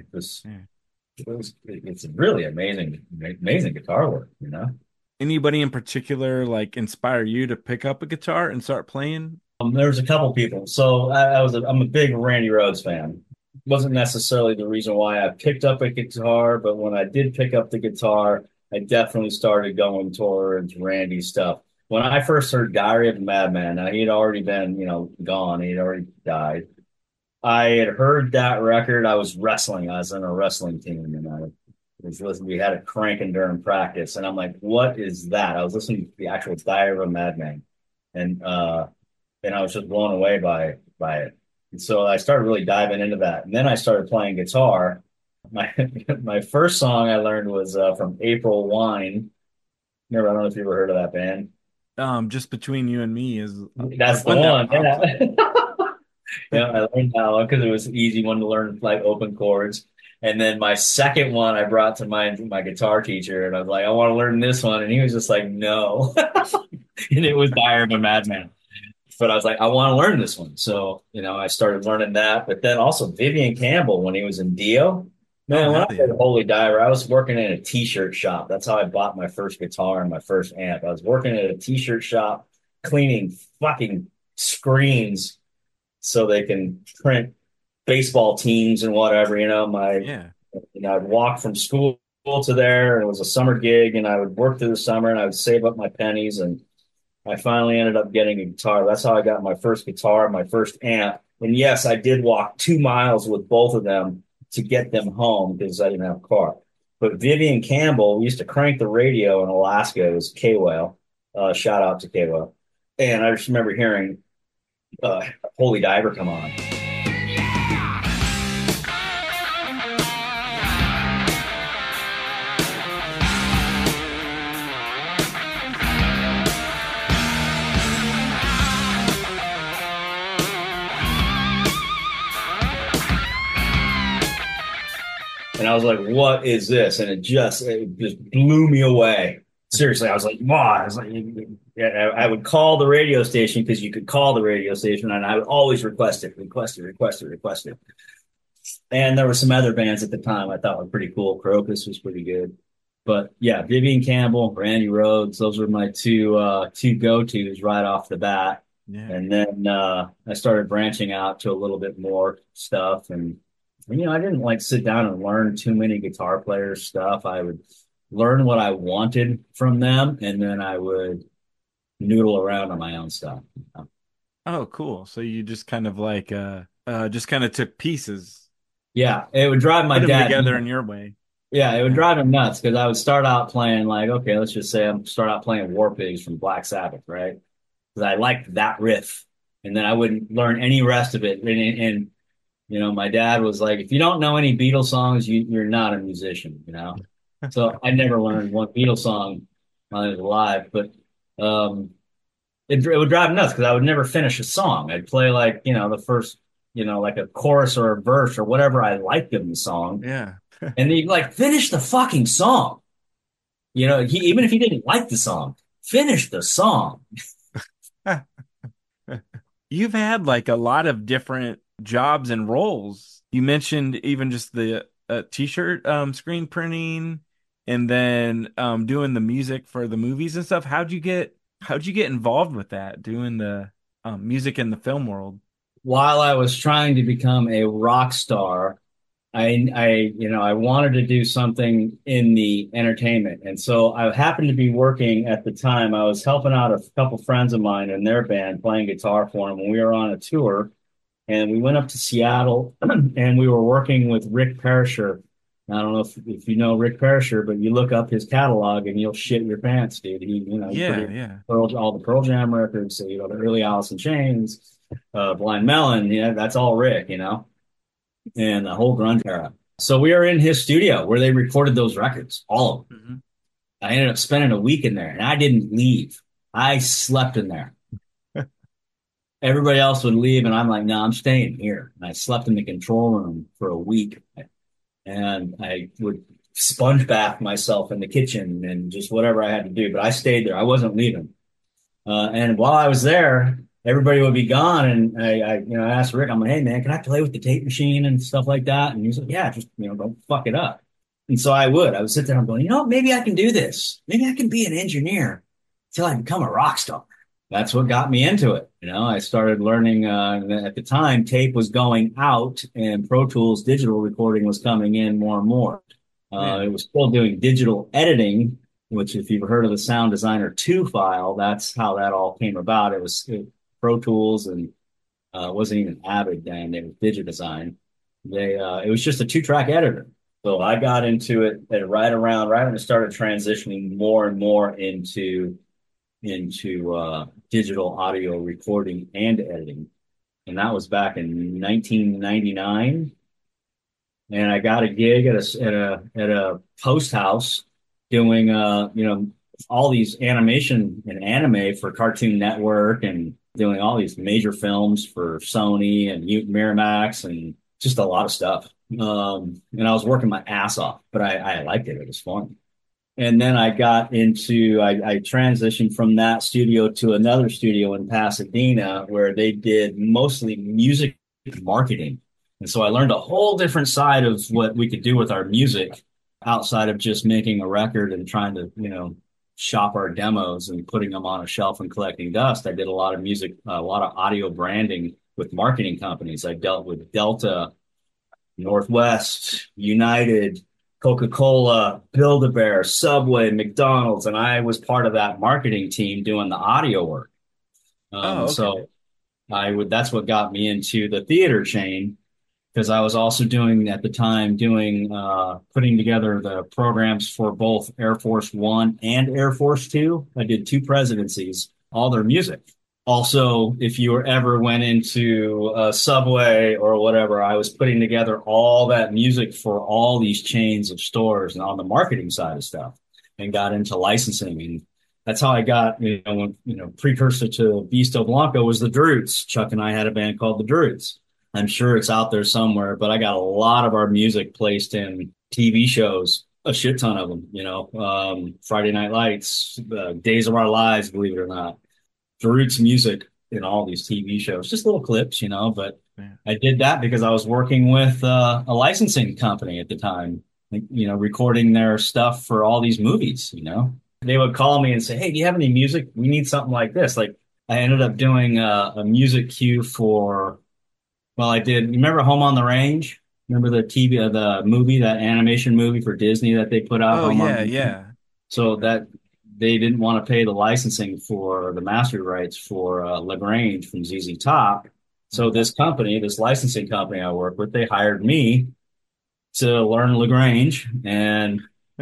[SPEAKER 5] it's really amazing guitar work,
[SPEAKER 1] Anybody in particular like inspire you to pick up a guitar and start playing?
[SPEAKER 5] There was a couple people. So I'm a big Randy Rhoads fan. wasn't necessarily the reason why I picked up a guitar, but when I did pick up the guitar, I definitely started going towards Randy's stuff. When I first heard Diary of a Madman, now he had already been, gone. He had already died. I had heard that record. I was wrestling. I was in a wrestling team, and we had it cranking during practice. And I'm like, what is that? I was listening to the actual Diary of a Madman, and I was just blown away by it. And so I started really diving into that. And then I started playing guitar. My my first song I learned was from April Wine. I don't know if you ever heard of that band.
[SPEAKER 1] Just between you and me is
[SPEAKER 5] That's the one. Yeah. Yeah, I learned that one because it was an easy one to learn, like open chords. And then my second one I brought to my guitar teacher, and I was like, I want to learn this one. And he was just like, no. And it was Diary of a Madman. But I was like, I want to learn this one. So, I started learning that. But then also Vivian Campbell when he was in Dio. Man, when I played Holy Diver, I was working in a t-shirt shop. That's how I bought my first guitar and my first amp. I was working at a t-shirt shop, cleaning fucking screens so they can print baseball teams and whatever. I'd walk from school to there, and it was a summer gig, and I would work through the summer, and I would save up my pennies, and I finally ended up getting a guitar. That's how I got my first guitar, my first amp. And yes, I did walk 2 miles with both of them to get them home because I didn't have a car. But Vivian Campbell used to crank the radio in Alaska. It was K-Whale. Shout out to K-Whale. And I just remember hearing Holy Diver come on. And I was like, what is this? And it just blew me away. Seriously, I was like, wow. I was like, yeah, I would call the radio station because you could call the radio station, and I would always request it. And there were some other bands at the time I thought were pretty cool. Crocus was pretty good. But yeah, Vivian Campbell, Randy Rhoads, those were my two go-tos right off the bat.
[SPEAKER 1] Yeah.
[SPEAKER 5] And then I started branching out to a little bit more stuff. And I didn't like sit down and learn too many guitar players stuff. I would learn what I wanted from them, and then I would noodle around on my own stuff.
[SPEAKER 1] Oh, cool. So you just kind of like just kind of took pieces.
[SPEAKER 5] Yeah, it would drive my
[SPEAKER 1] put
[SPEAKER 5] dad
[SPEAKER 1] them together in your way.
[SPEAKER 5] Yeah, it would drive him nuts because I would start out playing like, okay, let's just say I'm start out playing War Pigs from Black Sabbath, right? Because I liked that riff, and then I wouldn't learn any rest of it. And my dad was like, if you don't know any Beatles songs, you're not a musician, So I never learned one Beatles song while I was alive, but it would drive me nuts because I would never finish a song. I'd play like, the first, like a chorus or a verse or whatever I liked in the song.
[SPEAKER 1] Yeah.
[SPEAKER 5] And he'd like finish the fucking song. Even if he didn't like the song, finish the song.
[SPEAKER 1] You've had like a lot of different jobs and roles. You mentioned even just the t-shirt screen printing, and then doing the music for the movies and stuff. How'd you get involved with that, doing the music in the film world?
[SPEAKER 5] While I was trying to become a rock star, I wanted to do something in the entertainment. And so I happened to be working at the time. I was helping out a couple friends of mine in their band, playing guitar for them. And we were on a tour, and we went up to Seattle and we were working with Rick Perisher. I don't know if you know Rick Perisher, but you look up his catalog and you'll shit your pants, dude. All the Pearl Jam records, the early Alice in Chains, Blind Melon, that's all Rick, and the whole grunge era. So we were in his studio where they recorded those records, all of them. Mm-hmm. I ended up spending a week in there, and I didn't leave. I slept in there. Everybody else would leave, and I'm like, no, I'm staying here. And I slept in the control room for a week, and I would sponge bath myself in the kitchen and just whatever I had to do. But I stayed there. I wasn't leaving. And while I was there, everybody would be gone, and I asked Rick, I'm like, hey man, can I play with the tape machine and stuff like that? And he was like, yeah, just don't fuck it up. And so I would sit there and I'm going, maybe I can do this. Maybe I can be an engineer till I become a rock star. that's what got me into it. I started learning, at the time, tape was going out and Pro Tools digital recording was coming in more and more.
[SPEAKER 1] Yeah.
[SPEAKER 5] It was still doing digital editing, which if you've heard of the Sound Designer 2 file, that's how that all came about. Pro Tools and wasn't even Avid then. It was Digidesign. It was just a 2-track editor. So I got into it right when it started transitioning more and more into digital audio recording and editing. And that was back in 1999. And I got a gig at a post house doing all these animation and anime for Cartoon Network and doing all these major films for Sony and Miramax and just a lot of stuff. And I was working my ass off, but I liked it. It was fun. And then I transitioned from that studio to another studio in Pasadena where they did mostly music marketing. And so I learned a whole different side of what we could do with our music outside of just making a record and trying to, shop our demos and putting them on a shelf and collecting dust. I did a lot of music, a lot of audio branding with marketing companies. I dealt with Delta, Northwest, United, Coca-Cola, Build-A-Bear, Subway, McDonald's, and I was part of that marketing team doing the audio work.
[SPEAKER 1] Oh, okay.
[SPEAKER 5] So that's what got me into the theater chain because I was also at the time, putting together the programs for both Air Force One and Air Force Two. I did 2 presidencies, all their music. Also, if you ever went into a Subway or whatever, I was putting together all that music for all these chains of stores and on the marketing side of stuff and got into licensing. And that's how I got, precursor to Beasto Blanco was the Droots. Chuck and I had a band called the Droots. I'm sure it's out there somewhere, but I got a lot of our music placed in TV shows, a shit ton of them, Friday Night Lights, Days of Our Lives, believe it or not. Roots music in all these TV shows, just little clips, but
[SPEAKER 1] Yeah.
[SPEAKER 5] I did that because I was working with a licensing company at the time, recording their stuff for all these movies, They would call me and say, "Hey, do you have any music? We need something like this." Like I ended up doing a music cue I did. You remember Home on the Range? Remember the movie, that animation movie for Disney that they put out?
[SPEAKER 1] Oh,
[SPEAKER 5] Home on
[SPEAKER 1] yeah,
[SPEAKER 5] the
[SPEAKER 1] yeah.
[SPEAKER 5] So that they didn't want to pay the licensing for the master rights for LaGrange from ZZ Top. So this licensing company I work with, they hired me to learn LaGrange and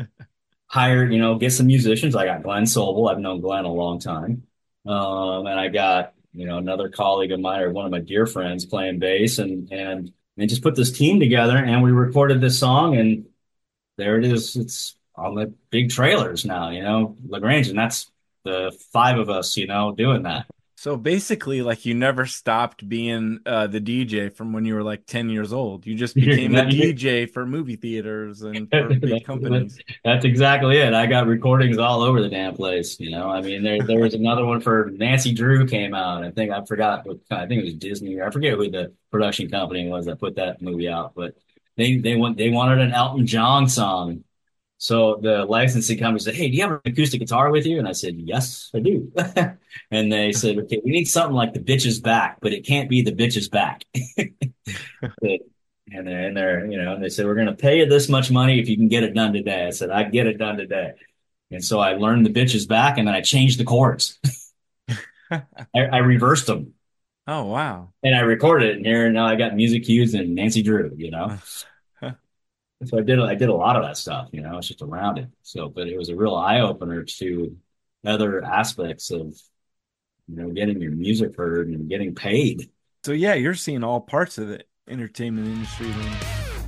[SPEAKER 5] get some musicians. I got Glenn Sobel. I've known Glenn a long time. And I got, another colleague of mine or one of my dear friends playing bass and just put this team together and we recorded this song and there it is. It's on the big trailers now, LaGrange, and that's the 5 of us, doing that.
[SPEAKER 1] So basically, like you never stopped being the DJ from when you were like 10 years old. You just became the DJ for movie theaters and for big companies.
[SPEAKER 5] That's exactly it. I got recordings all over the damn place. I mean, there was another one for Nancy Drew came out. I think it was Disney. I forget who the production company was that put that movie out, but they wanted an Elton John song. So the licensing company said, "Hey, do you have an acoustic guitar with you?" And I said, "Yes, I do." And they said, "Okay, we need something like the Bitch Is Back, but it can't be the Bitch Is Back." And they said, "We're going to pay you this much money if you can get it done today." I said, "I get it done today." And so I learned the Bitch Is Back and then I changed the chords. I reversed them.
[SPEAKER 1] Oh, wow.
[SPEAKER 5] And I recorded it in here and now I got music cues and Nancy Drew, So I did a lot of that stuff, it's just around it. So, but it was a real eye opener to other aspects of, getting your music heard and getting paid.
[SPEAKER 1] So yeah, you're seeing all parts of the entertainment industry then.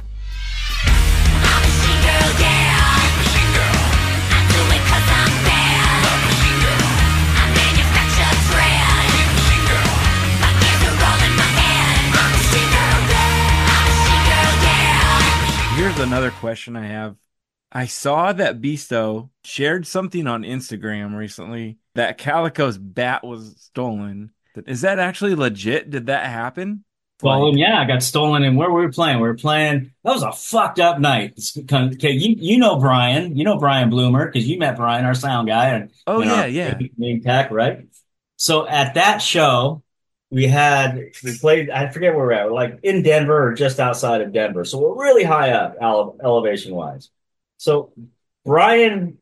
[SPEAKER 1] Here's another question I have. I saw that Beasto shared something on Instagram recently that Calico's bat was stolen. Is that actually legit? Did that happen?
[SPEAKER 5] Well, yeah, I got stolen. And where we were playing, that was a fucked up night. Okay, you know Brian Bloomer because you met Brian, our sound guy. And
[SPEAKER 1] yeah.
[SPEAKER 5] Main tech, right? So at that show, we played, I forget where we're at, we're like in Denver or just outside of Denver. So we're really high up elevation wise. So Brian,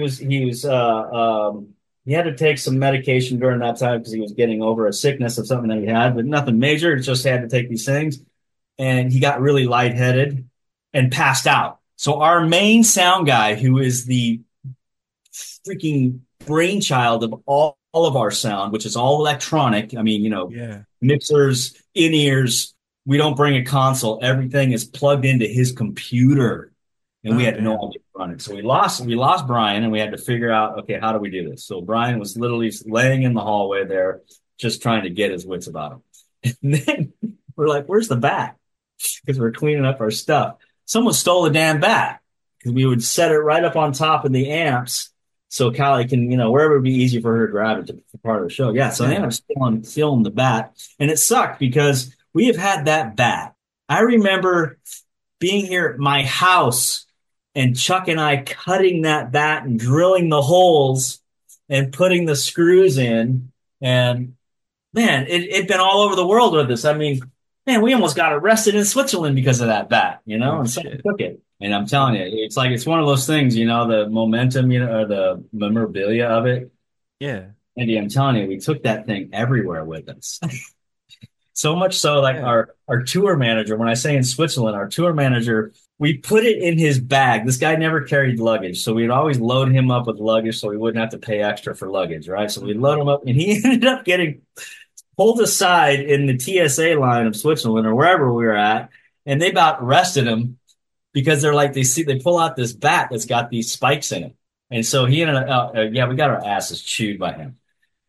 [SPEAKER 5] he had to take some medication during that time because he was getting over a sickness of something that he had, but nothing major. He just had to take these things. And he got really lightheaded and passed out. So our main sound guy, who is the freaking brainchild of all of our sound, which is all electronic. I mean,
[SPEAKER 1] Yeah.
[SPEAKER 5] mixers, in-ears. We don't bring a console. Everything is plugged into his computer. And we
[SPEAKER 1] Oh,
[SPEAKER 5] had no
[SPEAKER 1] damn.
[SPEAKER 5] idea to run it. So we lost Brian and we had to figure out, okay, how do we do this? So Brian was literally laying in the hallway there, just trying to get his wits about him. And then we're like, where's the bat? Because we're cleaning up our stuff. Someone stole the damn bat because we would set it right up on top of the amps so Callie can, wherever it'd be easy for her to grab it for part of the show. Yeah, so they ended up stealing the bat. And it sucked because we have had that bat. I remember being here at my house and Chuck and I cutting that bat and drilling the holes and putting the screws in. And man, it'd been all over the world with this. I mean, man, we almost got arrested in Switzerland because of that bat,
[SPEAKER 1] Oh,
[SPEAKER 5] and someone
[SPEAKER 1] shit.
[SPEAKER 5] took it. And I'm telling you, it's one of those things, the momentum, or the memorabilia of it.
[SPEAKER 1] Yeah.
[SPEAKER 5] Andy, I'm telling you, we took that thing everywhere with us. So much so, like
[SPEAKER 1] Yeah.
[SPEAKER 5] our tour manager, when I say in Switzerland, our tour manager, we put it in his bag. This guy never carried luggage, so we'd always load him up with luggage so we wouldn't have to pay extra for luggage, right? So we'd load him up, and he ended up getting pulled aside in the TSA line of Switzerland or wherever we were at, and they about arrested him because they're like they pull out this bat that's got these spikes in it, and so he ended up yeah, we got our asses chewed by him.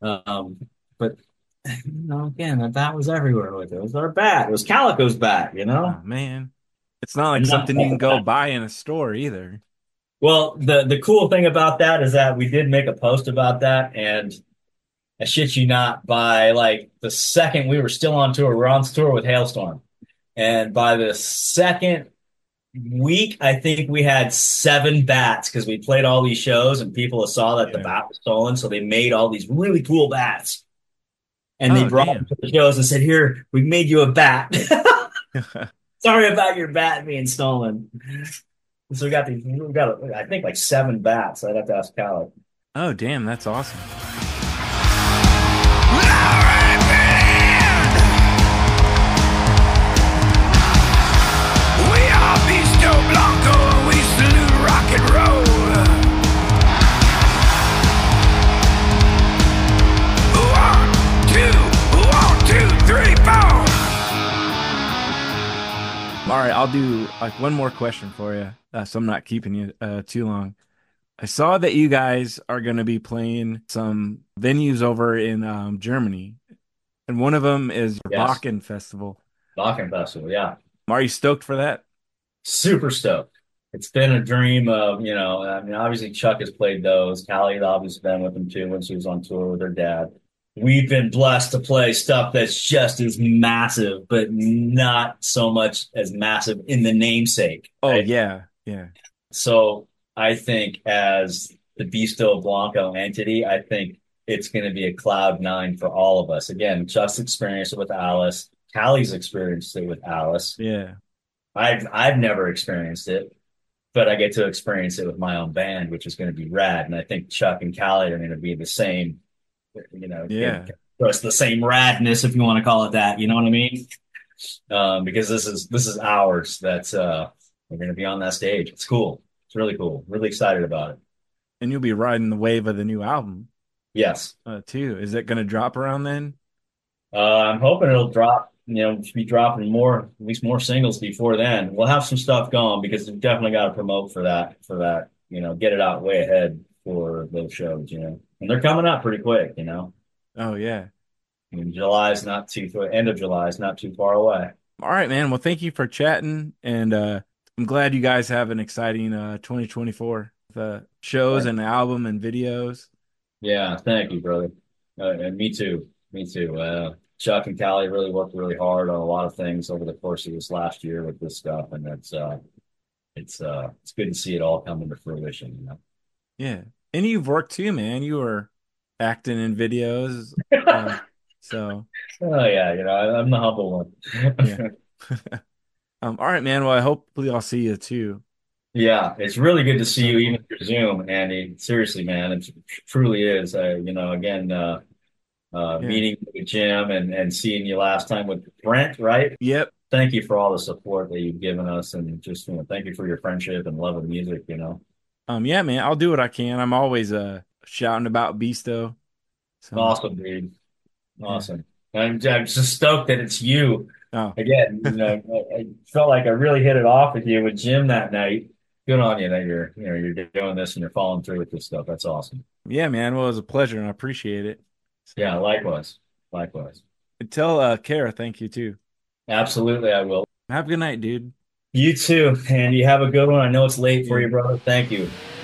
[SPEAKER 5] But again, that bat was everywhere with it. It was our bat. It was Calico's bat,
[SPEAKER 1] Oh, man. It's not like
[SPEAKER 5] And not-
[SPEAKER 1] something you can go buy in a store either.
[SPEAKER 5] Well, the cool thing about that is that we did make a post about that, and I shit you not, by like the second we were still on tour, we're on tour with Hailstorm. And by the second week, I think we had 7 bats because we played all these shows and people saw that the
[SPEAKER 1] Yeah.
[SPEAKER 5] bat was stolen. So they made all these really cool bats. And they
[SPEAKER 1] Oh,
[SPEAKER 5] brought
[SPEAKER 1] damn.
[SPEAKER 5] them to the shows and said, here, we made you a bat. Sorry about your bat being stolen. So we got I think like 7 bats. I'd have to ask Callie.
[SPEAKER 1] Oh, damn. That's awesome.
[SPEAKER 4] We are Bisto Blanco, we salute rock and roll. 1, 2, 3, 4.
[SPEAKER 1] All right. I'll do like one more question for you. So I'm not keeping you too long. I saw that you guys are going to be playing some venues over in Germany, and one of them is
[SPEAKER 5] Yes.
[SPEAKER 1] Wacken Festival.
[SPEAKER 5] Wacken Festival, yeah.
[SPEAKER 1] Are you stoked for that?
[SPEAKER 5] Super stoked. It's been a dream of, I mean, obviously Chuck has played those. Callie had obviously been with them too when she was on tour with her dad. We've been blessed to play stuff that's just as massive, but not so much as massive in the namesake.
[SPEAKER 1] Oh,
[SPEAKER 5] right?
[SPEAKER 1] yeah. Yeah.
[SPEAKER 5] So I think as the Bisto Blanco entity, I think it's going to be a cloud 9 for all of us. Again, Chuck's experienced it with Alice. Callie's experienced it with Alice.
[SPEAKER 1] Yeah.
[SPEAKER 5] I've never experienced it, but I get to experience it with my own band, which is going to be rad. And I think Chuck and Callie are going to be the same,
[SPEAKER 1] Yeah.
[SPEAKER 5] just the same radness, if you want to call it that. You know what I mean? Because this is ours. That's we're going to be on that stage. It's cool. It's really cool. Really excited about it.
[SPEAKER 1] And you'll be riding the wave of the new album
[SPEAKER 5] Yes.
[SPEAKER 1] too. Is it going to drop around then?
[SPEAKER 5] I'm hoping it'll drop, be dropping more, at least more singles before then. We'll have some stuff going because we've definitely got to promote for that, get it out way ahead for those shows, and they're coming up pretty quick,
[SPEAKER 1] Oh, yeah.
[SPEAKER 5] I mean, end of July is not too far away.
[SPEAKER 1] All right, man. Well, thank you for chatting. And I'm glad you guys have an exciting 2024 with shows and album and videos.
[SPEAKER 5] Yeah. Thank you, brother. And me too. Me too. Chuck and Callie really worked really hard on a lot of things over the course of this last year with this stuff. And it's good to see it all come into fruition,
[SPEAKER 1] Yeah. And you've worked too, man. You were acting in videos. So
[SPEAKER 5] Oh yeah, I'm the humble one.
[SPEAKER 1] yeah. All right, man. Well, hopefully I'll see you too.
[SPEAKER 5] Yeah, it's really good to see
[SPEAKER 1] So
[SPEAKER 5] you
[SPEAKER 1] cool.
[SPEAKER 5] even through Zoom, Andy. Seriously, man, it truly is. Again,
[SPEAKER 1] Yeah.
[SPEAKER 5] meeting with Jim and seeing you last time with Brent, right?
[SPEAKER 1] Yep.
[SPEAKER 5] Thank you for all the support that you've given us, and just thank you for your friendship and love of music.
[SPEAKER 1] Yeah, man. I'll do what I can. I'm always shouting about Beasto. So
[SPEAKER 5] Awesome, dude.
[SPEAKER 1] yeah.
[SPEAKER 5] Awesome. I'm just stoked that it's you.
[SPEAKER 1] Oh,
[SPEAKER 5] Again, I felt like I really hit it off with you with Jim that night. Good on you that you're doing this and you're following through with this stuff. That's awesome.
[SPEAKER 1] yeah, man. Well, it was a pleasure and I appreciate it.
[SPEAKER 5] Yeah,
[SPEAKER 1] So
[SPEAKER 5] likewise. Likewise.
[SPEAKER 1] and tell Kara thank you too.
[SPEAKER 5] Absolutely, I will.
[SPEAKER 1] Have a good night, dude.
[SPEAKER 5] You too, and you have a good one. I know it's late for
[SPEAKER 1] Yeah.
[SPEAKER 5] you, brother. Thank you.